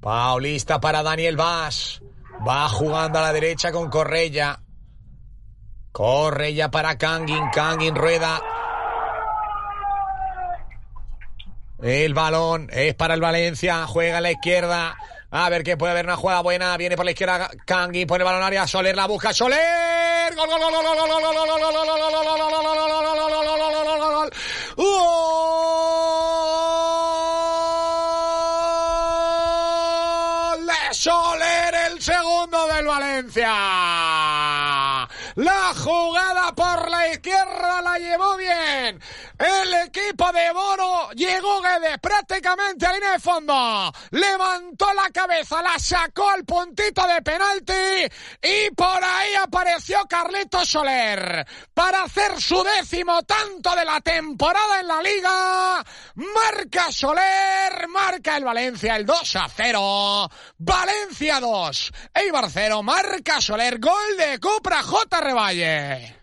Paulista para Daniel Bas. Va jugando a la derecha con Correia. Correia para Kangin. Kangin rueda. El balón es para el Valencia. Juega a la izquierda. A ver que puede haber una jugada buena. Viene por la izquierda Kangin. Pone el balón al área. Soler la busca. Soler. Gol, gol, gol, gol, gol, gol, gol, gol, gol, gol, gol, gol. Soler, el segundo del Valencia. La jugada por la izquierda la llevó bien el equipo de Bono. Llegó Guedes prácticamente a línea de fondo. Levantó la cabeza, la sacó al puntito de penalti y por ahí apareció Carlitos Soler para hacer su 10º tanto de la temporada en la Liga. Marca Soler, marca el Valencia el 2-0. Valencia 2, Eibar 0, marca Soler, gol de Cupra J. Revalle.